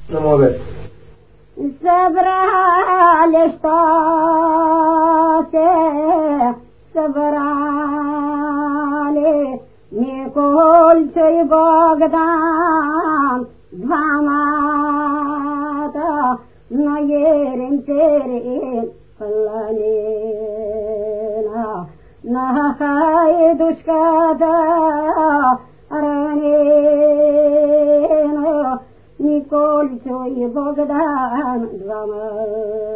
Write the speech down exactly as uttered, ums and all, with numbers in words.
Nu mogę. Zebrali ștoase, zebrali Nicolței Bogdan, dvamata, noierin terin pălănina, nahai dușcada ranina, Nicolței Bogdan, dvamata.